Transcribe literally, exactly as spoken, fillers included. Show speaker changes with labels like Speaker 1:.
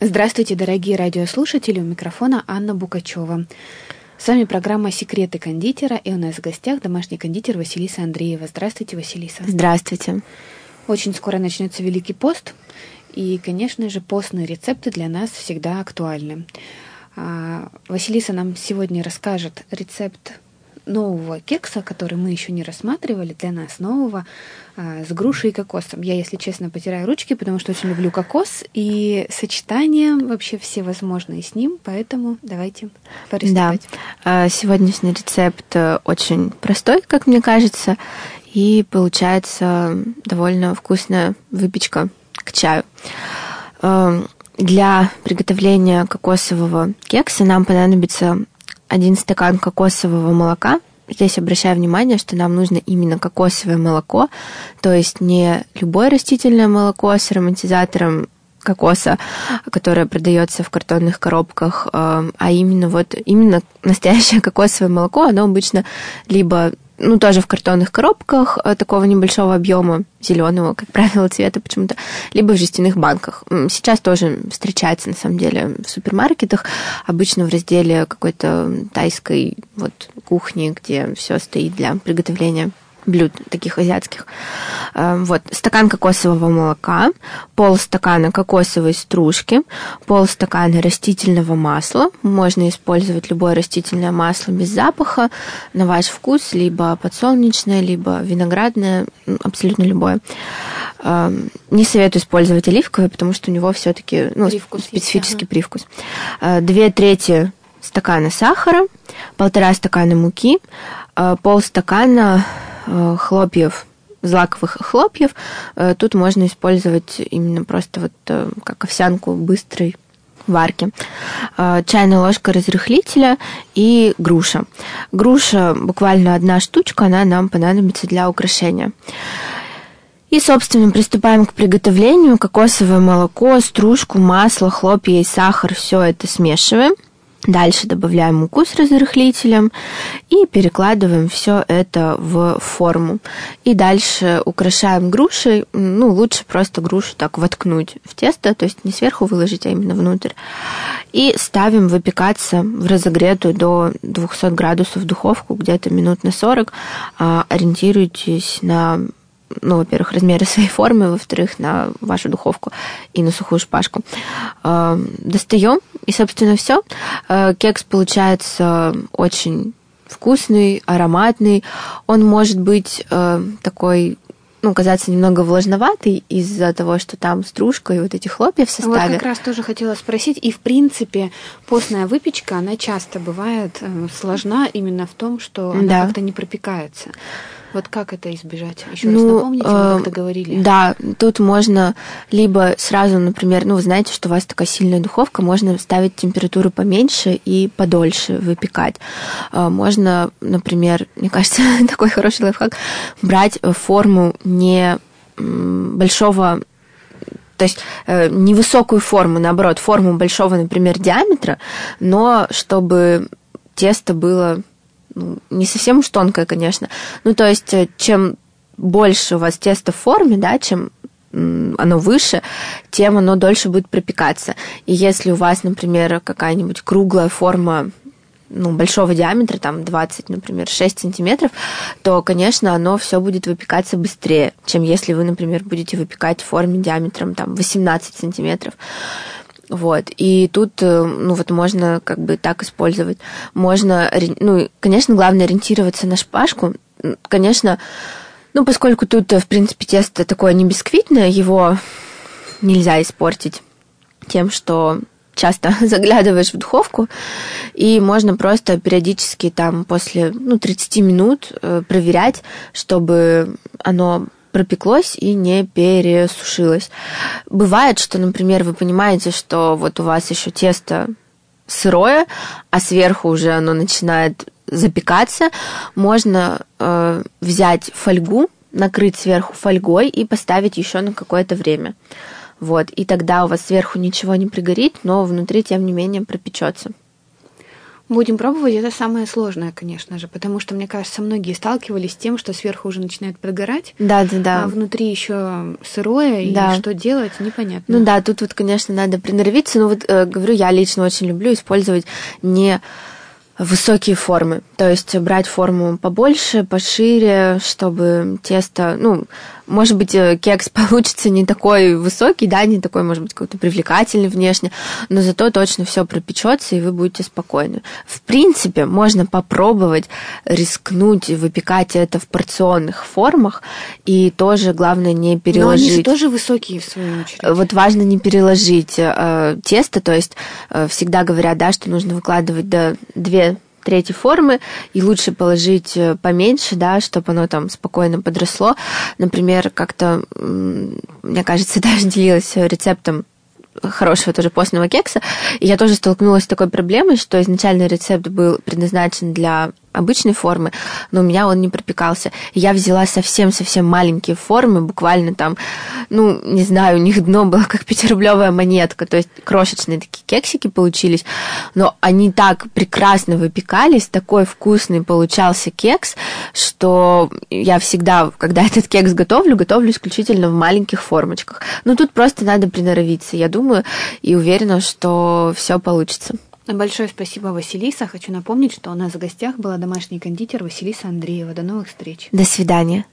Speaker 1: Здравствуйте, дорогие радиослушатели, у микрофона Анна Букачева. С вами программа «Секреты кондитера», и у нас в гостях домашний кондитер Василиса Андреева. Здравствуйте, Василиса.
Speaker 2: Здравствуйте.
Speaker 1: Очень скоро начнется Великий пост, и, конечно же, постные рецепты для нас всегда актуальны. Василиса нам сегодня расскажет рецепт нового кекса, который мы еще не рассматривали, для нас нового, с грушей и кокосом. Я, если честно, потираю ручки, потому что очень люблю кокос, и сочетания вообще все возможные с ним, поэтому давайте приступать.
Speaker 2: Да, сегодняшний рецепт очень простой, как мне кажется, и получается довольно вкусная выпечка к чаю. Для приготовления кокосового кекса нам понадобится один стакан кокосового молока. Здесь обращаю внимание, что нам нужно именно кокосовое молоко, то есть не любое растительное молоко с ароматизатором кокоса, которое продается в картонных коробках, а именно вот именно настоящее кокосовое молоко. Оно обычно либо ну, тоже в картонных коробках такого небольшого объема, зеленого, как правило, цвета почему-то, либо в жестяных банках. Сейчас тоже встречается, на самом деле, в супермаркетах, обычно в разделе какой-то тайской вот, кухни, где все стоит для приготовления блюд таких азиатских. Вот, стакан кокосового молока, полстакана кокосовой стружки, полстакана растительного масла. Можно использовать любое растительное масло без запаха, на ваш вкус, либо подсолнечное, либо виноградное, абсолютно любое. Не советую использовать оливковое, потому что у него все-таки ну, специфический есть, привкус. Две трети стакана сахара, полтора стакана муки, полстакана хлопьев, злаковых хлопьев. Тут можно использовать именно просто вот как овсянку быстрой варки. Чайная ложка разрыхлителя и груша. Груша буквально одна штучка, она нам понадобится для украшения. И, собственно, приступаем к приготовлению. Кокосовое молоко, стружку, масло, хлопья и сахар, все это смешиваем. Дальше добавляем муку с разрыхлителем и перекладываем все это в форму. И дальше украшаем грушей. Ну, лучше просто грушу так воткнуть в тесто, то есть не сверху выложить, а именно внутрь. И ставим выпекаться в разогретую до двухсот градусов духовку, где-то минут на сорок. Ориентируйтесь на... ну, во-первых, размеры своей формы, во-вторых, на вашу духовку и на сухую шпажку. Достаем, и, собственно, все. Кекс получается очень вкусный, ароматный. Он может быть такой, ну, казаться немного влажноватый из-за того, что там стружка и вот эти хлопья в составе.
Speaker 1: Вот как раз тоже хотела спросить. И, в принципе, постная выпечка, она часто бывает сложна именно в том, что она да. как-то не пропекается. Вот как это избежать? Еще ну, раз напомните, мы как-то говорили.
Speaker 2: Да, тут можно либо сразу, например, ну, вы знаете, что у вас такая сильная духовка, можно ставить температуру поменьше и подольше выпекать. Можно, например, мне кажется, такой хороший лайфхак, брать форму не большого, то есть невысокую форму, наоборот, форму большого, например, диаметра, но чтобы тесто было... Ну, не совсем уж тонкое, конечно. Ну, то есть, чем больше у вас тесто в форме, да, чем оно выше, тем оно дольше будет пропекаться. И если у вас, например, какая-нибудь круглая форма, ну, большого диаметра, там двадцать, например, шесть сантиметров, то, конечно, оно все будет выпекаться быстрее, чем если вы, например, будете выпекать в форме диаметром там восемнадцать сантиметров. Вот, и тут, ну, вот можно как бы так использовать. Можно, ну, конечно, главное ориентироваться на шпажку. Конечно, ну, поскольку тут, в принципе, тесто такое не бисквитное, его нельзя испортить тем, что часто заглядываешь в духовку, и можно просто периодически там после, ну, тридцать минут проверять, чтобы оно пропеклось и не пересушилось. Бывает, что, например, вы понимаете, что вот у вас еще тесто сырое, а сверху уже оно начинает запекаться. Можно э, взять фольгу, накрыть сверху фольгой и поставить еще на какое-то время. Вот. И тогда у вас сверху ничего не пригорит, но внутри, тем не менее, пропечется.
Speaker 1: Будем пробовать. Это самое сложное, конечно же, потому что, мне кажется, многие сталкивались с тем, что сверху уже начинает прогорать,
Speaker 2: да, да, да.
Speaker 1: а внутри еще сырое,
Speaker 2: да.
Speaker 1: и что делать, непонятно.
Speaker 2: Ну да, тут вот, конечно, надо приноровиться. Но вот, э, говорю, я лично очень люблю использовать не высокие формы, то есть брать форму побольше, пошире, чтобы тесто, ну, может быть, кекс получится не такой высокий, да, не такой, может быть, какой-то привлекательный внешне, но зато точно все пропечется, и вы будете спокойны. В принципе, можно попробовать рискнуть выпекать это в порционных формах, и тоже, главное, не переложить.
Speaker 1: Но они же тоже высокие, в свою очередь.
Speaker 2: Вот важно не переложить э, тесто, то есть э, всегда говорят, да, что нужно выкладывать до две третьей формы, и лучше положить поменьше, да, чтобы оно там спокойно подросло. Например, как-то, мне кажется, даже делилась рецептом хорошего тоже постного кекса, и я тоже столкнулась с такой проблемой, что изначально рецепт был предназначен для обычной формы, но у меня он не пропекался. Я взяла совсем-совсем маленькие формы, буквально там, ну, не знаю, у них дно было как пятирублевая монетка, то есть крошечные такие кексики получились, но они так прекрасно выпекались, такой вкусный получался кекс, что я всегда, когда этот кекс готовлю, готовлю исключительно в маленьких формочках. Но тут просто надо приноровиться, я думаю, и уверена, что все получится.
Speaker 1: Большое спасибо, Василиса. Хочу напомнить, что у нас в гостях была домашний кондитер Василиса Андреева. До новых встреч.
Speaker 2: До свидания.